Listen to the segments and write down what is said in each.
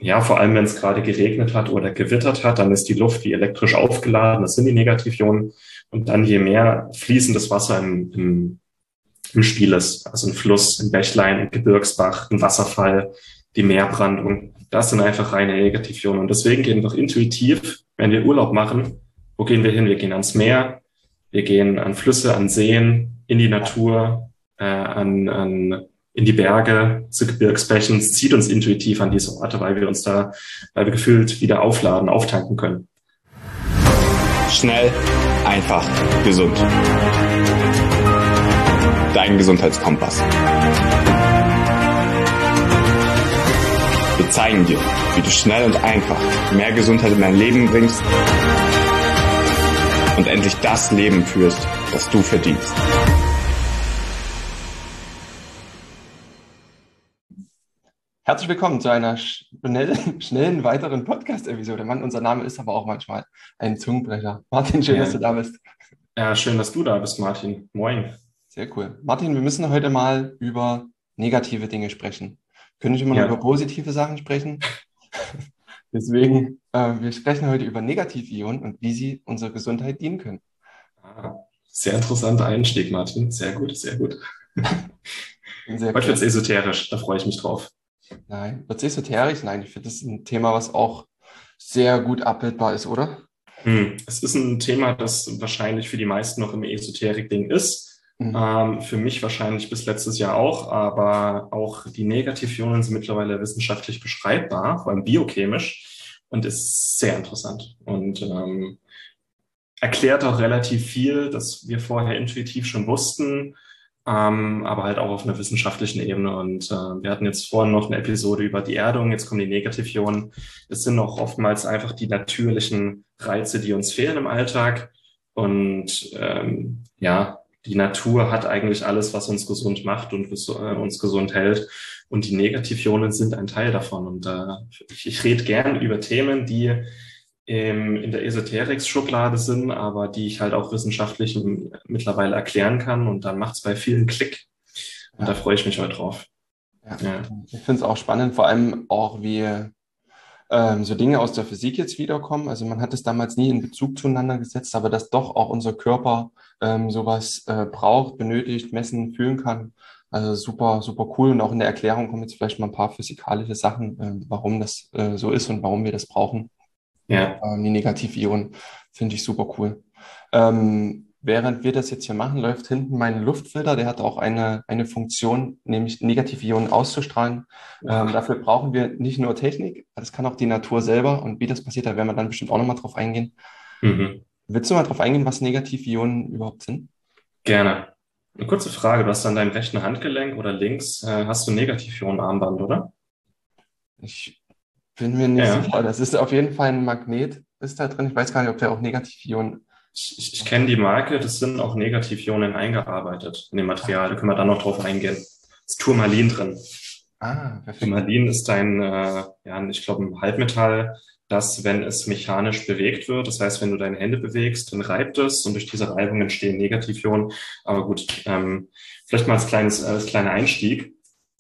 Ja, vor allem, wenn es gerade geregnet hat oder gewittert hat, dann ist die Luft wie elektrisch aufgeladen. Das sind die Negativionen. Und dann je mehr fließendes Wasser im Spiel ist, also ein Fluss, ein Bächlein, ein Gebirgsbach, ein Wasserfall, die Meerbrandung, das sind einfach reine Negativionen. Und deswegen gehen wir doch intuitiv, wenn wir Urlaub machen, wo gehen wir hin? Wir gehen ans Meer, wir gehen an Flüsse, an Seen, in die Natur, in die Berge, zu Gebirgsbächen. Es zieht uns intuitiv an diese Orte, weil wir gefühlt wieder aufladen, auftanken können. Schnell, einfach, gesund. Dein Gesundheitskompass. Wir zeigen dir, wie du schnell und einfach mehr Gesundheit in dein Leben bringst und endlich das Leben führst, das du verdienst. Herzlich willkommen zu einer schnellen weiteren Podcast-Episode. Mann, unser Name ist aber auch manchmal ein Zungenbrecher. Martin, schön, dass du da bist. Ja, schön, dass du da bist, Martin. Moin. Sehr cool. Martin, wir müssen heute mal über negative Dinge sprechen. Wir können nicht immer nur über positive Sachen sprechen. Deswegen, wir sprechen heute über Negativionen und wie sie unserer Gesundheit dienen können. Sehr interessanter Einstieg, Martin. Sehr gut, sehr gut. Heute wird es esoterisch, da freue ich mich drauf. Nein, wird es esoterisch? Nein, ich finde, das ist ein Thema, was auch sehr gut abbildbar ist, oder? Es ist ein Thema, das wahrscheinlich für die meisten noch im Esoterik-Ding ist. Für mich wahrscheinlich bis letztes Jahr auch, aber auch die Negativionen sind mittlerweile wissenschaftlich beschreibbar, vor allem biochemisch, und ist sehr interessant und erklärt auch relativ viel, das wir vorher intuitiv schon wussten, aber halt auch auf einer wissenschaftlichen Ebene. Und wir hatten jetzt vorhin noch eine Episode über die Erdung, jetzt kommen die Negativionen. Es sind auch oftmals einfach die natürlichen Reize, die uns fehlen im Alltag. Und die Natur hat eigentlich alles, was uns gesund macht und uns gesund hält. Und die Negativionen sind ein Teil davon. Und ich rede gern über Themen, die in der Esoterik-Schublade sind, aber die ich halt auch wissenschaftlich mittlerweile erklären kann. Und dann macht es bei vielen Klick. Und da freue ich mich heute drauf. Ja. Ich finde es auch spannend, vor allem auch, wie so Dinge aus der Physik jetzt wiederkommen. Also man hat es damals nie in Bezug zueinander gesetzt, aber dass doch auch unser Körper sowas braucht, benötigt, messen, fühlen kann. Also super, super cool. Und auch in der Erklärung kommen jetzt vielleicht mal ein paar physikalische Sachen, warum das so ist und warum wir das brauchen. Ja. Die Negativionen finde ich super cool. Während wir das jetzt hier machen, läuft hinten mein Luftfilter. Der hat auch eine Funktion, nämlich Negativionen auszustrahlen. Dafür brauchen wir nicht nur Technik, das kann auch die Natur selber. Und wie das passiert, da werden wir dann bestimmt auch nochmal drauf eingehen. Willst du mal drauf eingehen, was Negativionen überhaupt sind? Gerne. Eine kurze Frage. Du hast an deinem rechten Handgelenk oder links hast du ein Negativionenarmband, oder? Ich bin mir nicht sicher. Das ist auf jeden Fall ein Magnet, ist da drin. Ich weiß gar nicht, ob der auch Negativionen... Ich kenne die Marke, das sind auch Negativionen eingearbeitet in dem Material. Da können wir dann noch drauf eingehen. Ist Turmalin drin. Perfekt. Turmalin ist ich glaube, ein Halbmetall, das, wenn es mechanisch bewegt wird, das heißt, wenn du deine Hände bewegst, dann reibt es und durch diese Reibung entstehen Negativionen. Aber gut, vielleicht mal als kleiner Einstieg.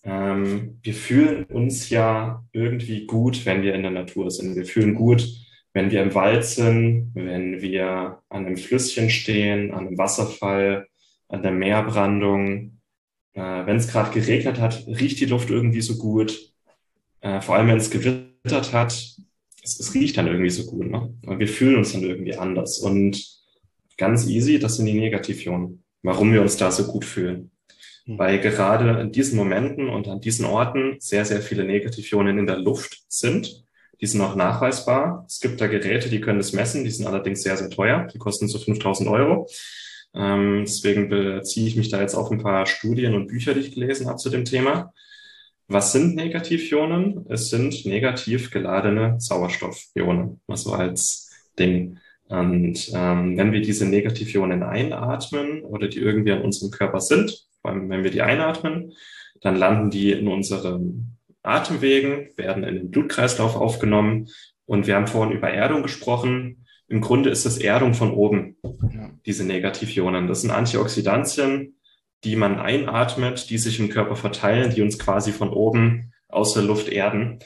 Wir fühlen uns ja irgendwie gut, wenn wir in der Natur sind. Wir fühlen gut, wenn wir im Wald sind, wenn wir an einem Flüsschen stehen, an einem Wasserfall, an der Meerbrandung. Wenn es gerade geregnet hat, riecht die Luft irgendwie so gut. Vor allem, wenn es gewittert hat, es riecht dann irgendwie so gut. Ne? Wir fühlen uns dann irgendwie anders. Und ganz easy, das sind die Negativionen. Warum wir uns da so gut fühlen. Weil gerade in diesen Momenten und an diesen Orten sehr, sehr viele Negativionen in der Luft sind. Die sind auch nachweisbar. Es gibt da Geräte, die können das messen. Die sind allerdings sehr, sehr teuer. Die kosten so 5.000 Euro. Deswegen beziehe ich mich da jetzt auf ein paar Studien und Bücher, die ich gelesen habe zu dem Thema. Was sind Negativionen? Es sind negativ geladene Sauerstoffionen, also als Ding. Und wenn wir diese Negativionen einatmen oder die irgendwie an unserem Körper sind, vor allem wenn wir die einatmen, dann landen die in unseren Atemwegen, werden in den Blutkreislauf aufgenommen. Und wir haben vorhin über Erdung gesprochen. Im Grunde ist es Erdung von oben, diese Negativionen. Das sind Antioxidantien, die man einatmet, die sich im Körper verteilen, die uns quasi von oben aus der Luft erden.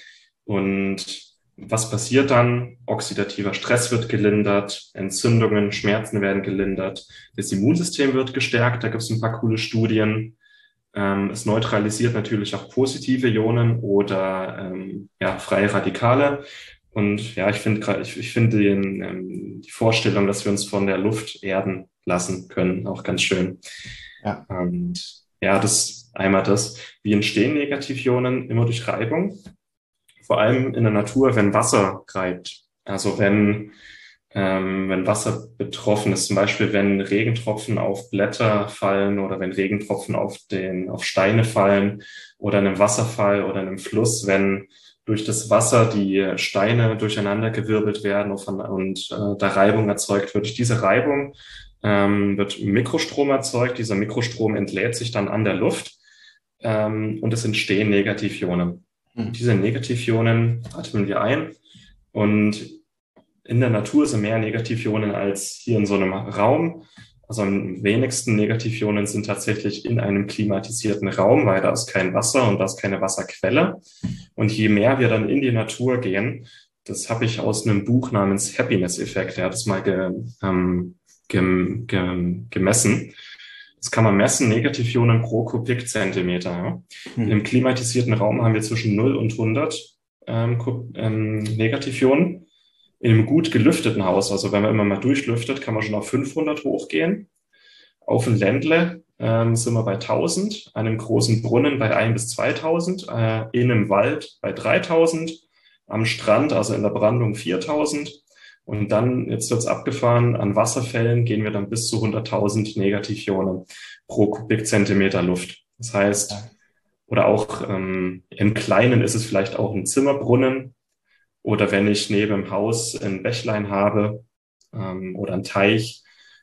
Und was passiert dann? Oxidativer Stress wird gelindert, Entzündungen, Schmerzen werden gelindert, das Immunsystem wird gestärkt, da gibt es ein paar coole Studien. Es neutralisiert natürlich auch positive Ionen oder freie Radikale. Und ja, ich finde die Vorstellung, dass wir uns von der Luft erden lassen können, auch ganz schön. Ja. Und ja, wie entstehen Negativionen? Immer durch Reibung. Vor allem in der Natur, wenn Wasser reibt. Also wenn Wasser betroffen ist, zum Beispiel wenn Regentropfen auf Blätter fallen oder wenn Regentropfen auf Steine fallen oder in einem Wasserfall oder in einem Fluss, wenn durch das Wasser die Steine durcheinandergewirbelt werden und da Reibung erzeugt wird. Durch diese Reibung wird Mikrostrom erzeugt. Dieser Mikrostrom entlädt sich dann an der Luft und es entstehen Negativionen. Diese Negativionen atmen wir ein und in der Natur sind mehr Negativionen als hier in so einem Raum. Also am wenigsten Negativionen sind tatsächlich in einem klimatisierten Raum, weil da ist kein Wasser und da ist keine Wasserquelle. Und je mehr wir dann in die Natur gehen, das habe ich aus einem Buch namens Happiness-Effekt, der hat das mal gemessen. Das kann man messen, Negativionen pro Kubikzentimeter. Ja. Im klimatisierten Raum haben wir zwischen 0 und 100 Negativionen. In einem gut gelüfteten Haus, also wenn man immer mal durchlüftet, kann man schon auf 500 hochgehen. Auf dem Ländle sind wir bei 1000, an einem großen Brunnen bei 1.000 bis 2.000, in einem Wald bei 3.000, am Strand, also in der Brandung 4.000. Und dann, jetzt wird's abgefahren, an Wasserfällen gehen wir dann bis zu 100.000 Negativionen pro Kubikzentimeter Luft. Das heißt, oder auch im Kleinen ist es vielleicht auch ein Zimmerbrunnen, oder wenn ich neben dem Haus ein Bächlein habe oder ein Teich.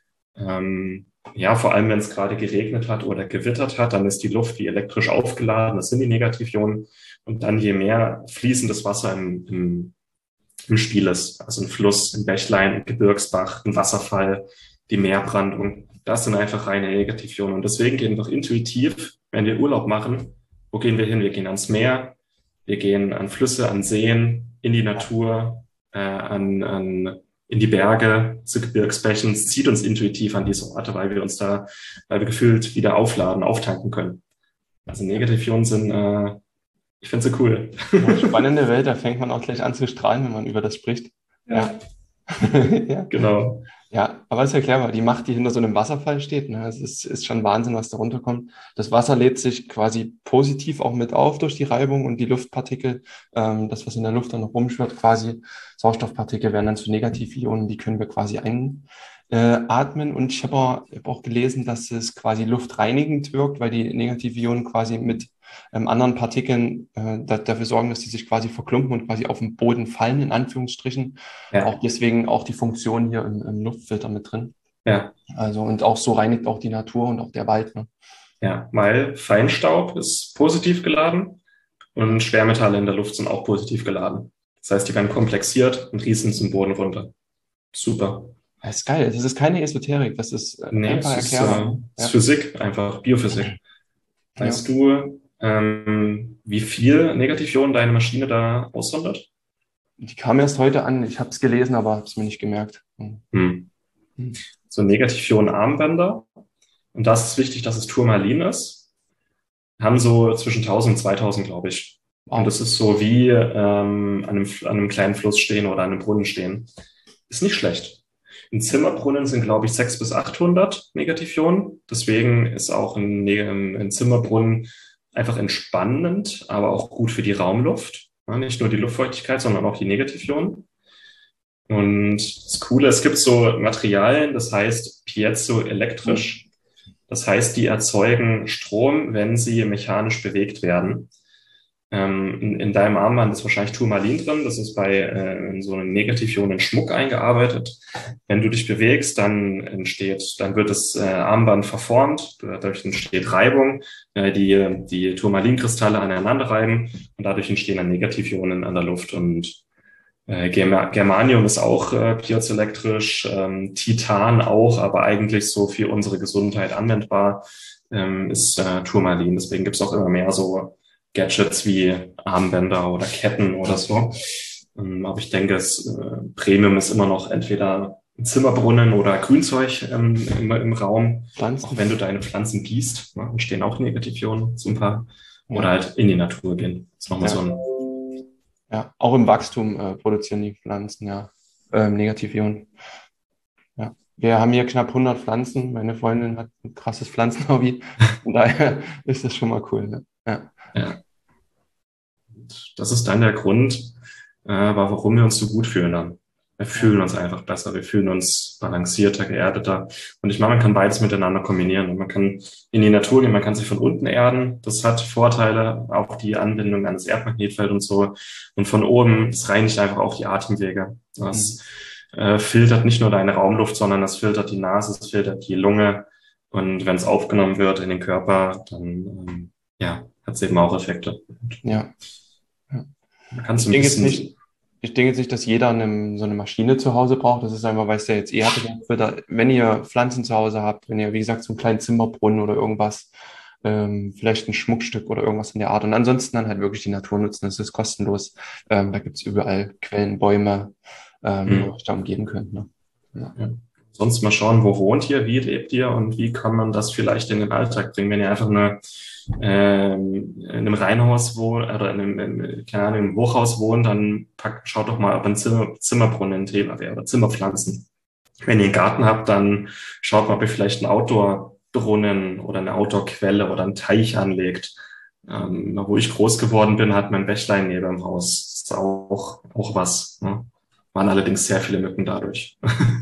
Vor allem, wenn es gerade geregnet hat oder gewittert hat, dann ist die Luft wie elektrisch aufgeladen. Das sind die Negativionen. Und dann je mehr fließendes Wasser im Spiel ist, also ein Fluss, ein Bächlein, ein Gebirgsbach, ein Wasserfall, die Meerbrandung, das sind einfach reine Negativionen. Und deswegen gehen wir doch intuitiv, wenn wir Urlaub machen, wo gehen wir hin? Wir gehen ans Meer, wir gehen an Flüsse, an Seen, in die Natur, in die Berge, zu Gebirgsbächen. Es zieht uns intuitiv an diese Orte, weil wir gefühlt wieder aufladen, auftanken können. Also Negativionen sind, ich finde sie cool. Ja, spannende Welt, da fängt man auch gleich an zu strahlen, wenn man über das spricht. Ja. Ja. Genau. Ja, aber ist ja klar, die Macht, die hinter so einem Wasserfall steht. Ne? Es ist schon Wahnsinn, was da runterkommt. Das Wasser lädt sich quasi positiv auch mit auf durch die Reibung und die Luftpartikel, das, was in der Luft dann noch rumschwirrt, quasi Sauerstoffpartikel werden dann zu Negativionen, die können wir quasi einatmen. Und ich habe auch gelesen, dass es quasi luftreinigend wirkt, weil die Negativionen quasi mit anderen Partikeln dafür sorgen, dass die sich quasi verklumpen und quasi auf den Boden fallen, in Anführungsstrichen. Ja. Auch deswegen auch die Funktion hier im Luftfilter mit drin. Ja. Also, und auch so reinigt auch die Natur und auch der Wald. Ne? Ja, weil Feinstaub ist positiv geladen und Schwermetalle in der Luft sind auch positiv geladen. Das heißt, die werden komplexiert und rieseln zum Boden runter. Super. Das ist geil. Das ist keine Esoterik. Das ist einfach erklärbar. Das ist Physik, einfach Biophysik. Weißt du, wie viel Negativionen deine Maschine da aussondert? Die kam erst heute an. Ich habe es gelesen, aber habe es mir nicht gemerkt. So Negativionen-Armbänder. Und da ist es wichtig, dass es Turmalin ist. Haben so zwischen 1.000 und 2.000, glaube ich. Wow. Und das ist so wie an einem kleinen Fluss stehen oder an einem Brunnen stehen. Ist nicht schlecht. In Zimmerbrunnen sind, glaube ich, 600 bis 800 Negativionen. Deswegen ist auch ein Zimmerbrunnen einfach entspannend, aber auch gut für die Raumluft. Ja, nicht nur die Luftfeuchtigkeit, sondern auch die Negativionen. Und das Coole, es gibt so Materialien, das heißt piezoelektrisch. Das heißt, die erzeugen Strom, wenn sie mechanisch bewegt werden. In deinem Armband ist wahrscheinlich Turmalin drin. Das ist bei so einem Negativionen Schmuck eingearbeitet. Wenn du dich bewegst, dann wird das Armband verformt. Dadurch entsteht Reibung, die Turmalinkristalle aneinander reiben und dadurch entstehen dann Negativionen an der Luft. Und Germanium ist auch piezoelektrisch, Titan auch, aber eigentlich so für unsere Gesundheit anwendbar ist Turmalin. Deswegen gibt es auch immer mehr so Gadgets wie Armbänder oder Ketten oder so. Aber ich denke, Premium ist immer noch entweder ein Zimmerbrunnen oder Grünzeug im Raum. Auch Pflanzen. wenn du deine Pflanzen gießt, ne, entstehen auch Negativionen, so ein paar. Oder Ja, halt in die Natur gehen. Das ist nochmal so ja, ein, ja. Auch im Wachstum produzieren die Pflanzen ja Negativionen. Ja. Wir haben hier knapp 100 Pflanzen. Meine Freundin hat ein krasses Pflanzenhobby. Von daher ist das schon mal cool. Ne? Ja. ja. Und das ist dann der Grund, warum wir uns so gut fühlen dann. Wir Ja. fühlen uns einfach besser, wir fühlen uns balancierter, geerdeter. Und ich meine, man kann beides miteinander kombinieren. Und man kann in die Natur gehen, man kann sich von unten erden. Das hat Vorteile, auch die Anbindung an das Erdmagnetfeld und so. Und von oben, das reinigt einfach auch die Atemwege. Mhm. Das filtert nicht nur deine Raumluft, sondern das filtert die Nase, es filtert die Lunge. Und wenn es aufgenommen wird in den Körper, dann ja, hat es eben auch Effekte. Ja. Ja. Man kann Ich so ein denke jetzt bisschen, nicht, ich denke jetzt nicht, dass jeder so eine Maschine zu Hause braucht. Das ist einfach, weil es ja jetzt eh hatte. Wenn ihr Pflanzen zu Hause habt, wenn ihr, wie gesagt, so einen kleinen Zimmerbrunnen oder irgendwas, vielleicht ein Schmuckstück oder irgendwas in der Art. Und ansonsten dann halt wirklich die Natur nutzen. Das ist kostenlos. Da gibt's überall Quellen, Bäume, wo ihr hm, euch da umgeben könnt. Ne? Ja. ja. Sonst mal schauen, wo wohnt ihr, wie lebt ihr und wie kann man das vielleicht in den Alltag bringen, wenn ihr einfach in einem Reihenhaus wohnt oder keine Ahnung, im Hochhaus wohnt, dann schaut doch mal, ob ein Zimmerbrunnen ein Thema wäre oder Zimmerpflanzen. Wenn ihr einen Garten habt, dann schaut mal, ob ihr vielleicht einen Outdoor-Brunnen oder eine Outdoor-Quelle oder einen Teich anlegt. Wo ich groß geworden bin, hat mein Bächlein neben dem Haus. Das ist auch was. Ne? Waren allerdings sehr viele Mücken dadurch.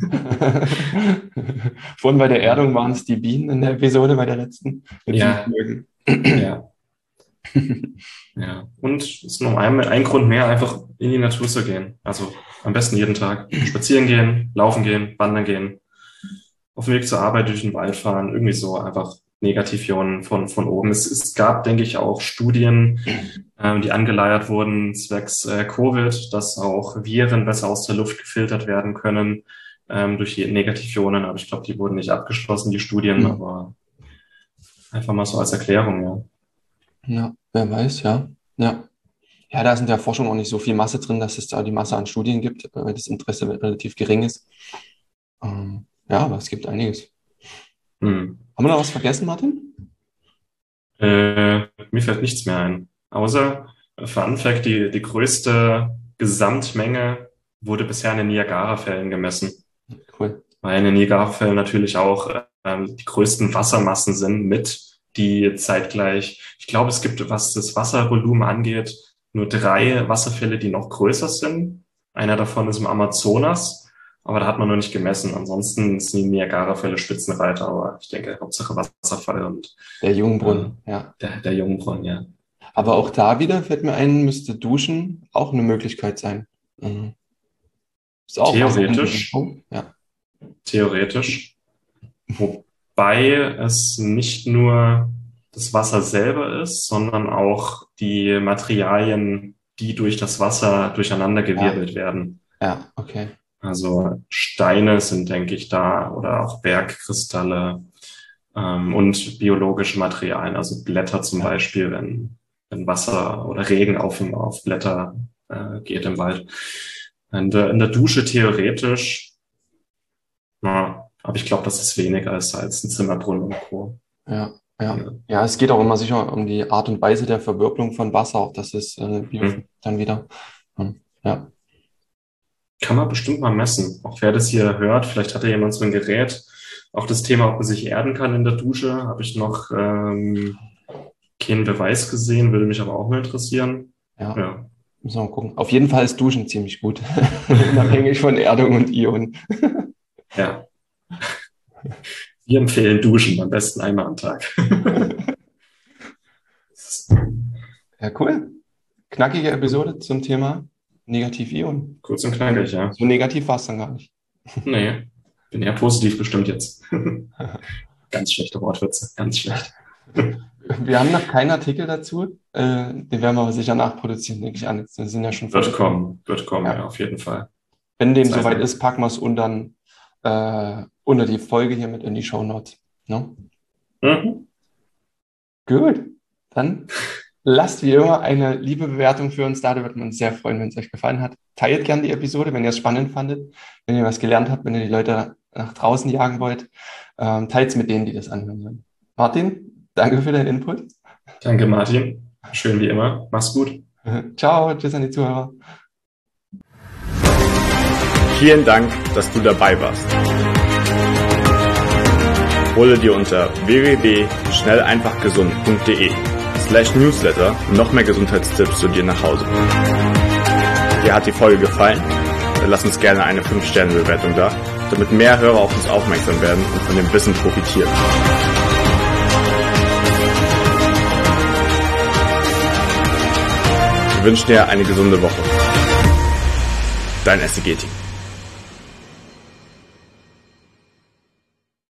Vorhin bei der Ja, Erdung waren es die Bienen in der Episode bei der letzten. Jetzt sind es ja, Mücken. ja. Ja. Und es ist noch ein Grund mehr, einfach in die Natur zu gehen. Also am besten jeden Tag. Spazieren gehen, laufen gehen, wandern gehen, auf dem Weg zur Arbeit durch den Wald fahren, irgendwie so einfach Negativionen von oben. Es gab, denke ich, auch Studien, die angeleiert wurden zwecks Covid, dass auch Viren besser aus der Luft gefiltert werden können durch die Negativionen. Aber ich glaube, die wurden nicht abgeschlossen, die Studien, Hm. aber einfach mal so als Erklärung, ja. Ja, wer weiß, ja. Ja. Ja, da ist in der Forschung auch nicht so viel Masse drin, dass es da die Masse an Studien gibt, weil das Interesse relativ gering ist. Ja, aber es gibt einiges. Hm. Haben wir noch was vergessen, Martin? Mir fällt nichts mehr ein. Außer, Fun Fact, die größte Gesamtmenge wurde bisher in den Niagarafällen gemessen, Cool. weil in den Niagarafällen natürlich auch die größten Wassermassen sind die zeitgleich, ich glaube, es gibt, was das Wasservolumen angeht, nur 3 Wasserfälle, die noch größer sind. Einer davon ist im Amazonas, aber da hat man noch nicht gemessen. Ansonsten sind die Niagarafälle Spitzenreiter, aber ich denke, Hauptsache Wasserfall und Der äh, Jungbrunnen, ja. der Jungbrunnen, ja. Aber auch da wieder fällt mir ein, müsste Duschen auch eine Möglichkeit sein. Mhm. Ist auch Theoretisch, Wasserentwicklung. Ja. theoretisch, wobei es nicht nur das Wasser selber ist, sondern auch die Materialien, die durch das Wasser Ja, durcheinandergewirbelt werden. ja, okay. Also Steine sind, denke ich, da oder auch Bergkristalle und biologische Materialien, also Blätter zum Ja, Beispiel, wenn Wasser oder Regen auf Blätter geht im Wald. In der Dusche theoretisch, ja, aber ich glaube, das ist weniger als ein Zimmerbrunnen und Co. ja, ja. Ja. Ja, es geht auch immer sicher um die Art und Weise der Verwirbelung von Wasser, auch das ist Hm. Biophysik dann wieder. Ja, Kann man bestimmt mal messen. Auch wer das hier hört, vielleicht hat ja jemand so ein Gerät. Auch das Thema, ob man sich erden kann in der Dusche, habe ich noch keinen Beweis gesehen, würde mich aber auch mal interessieren. ja, Ja, müssen wir mal gucken. Auf jeden Fall ist Duschen ziemlich gut, unabhängig von Erdung und Ionen. ja. Wir empfehlen Duschen am besten einmal am Tag. Ja, cool. Knackige Episode zum Thema Negativ-Ionen. Kurz und knackig, ja. So negativ war es dann gar nicht. Nee, bin eher positiv bestimmt jetzt. Ganz schlechte Wortwitze, ganz schlecht. Wir haben noch keinen Artikel dazu. Den werden wir aber sicher nachproduzieren, denke ich an. Das sind ja schon Wird kommen, Ja. ja, auf jeden Fall. Wenn dem Zeit soweit lang. ist, packen wir es unter die Folge hier mit in die Shownotes. Ne? Mhm. Gut. Dann lasst wie immer eine liebe Bewertung für uns da. Da würden wir uns sehr freuen, wenn es euch gefallen hat. Teilt gerne die Episode, wenn ihr es spannend fandet, wenn ihr was gelernt habt, wenn ihr die Leute nach draußen jagen wollt. Teilt es mit denen, die das anhören sollen. Martin, danke für deinen Input. Danke, Martin. Schön wie immer. Mach's gut. Ciao, tschüss an die Zuhörer. Vielen Dank, dass du dabei warst. Hole dir unter www.schnelleinfachgesund.de/Newsletter noch mehr Gesundheitstipps zu dir nach Hause. Dir hat die Folge gefallen? Dann lass uns gerne eine 5-Sterne-Bewertung da, damit mehr Hörer auf uns aufmerksam werden und von dem Wissen profitieren. Wir wünschen dir eine gesunde Woche. Dein SEG-Team.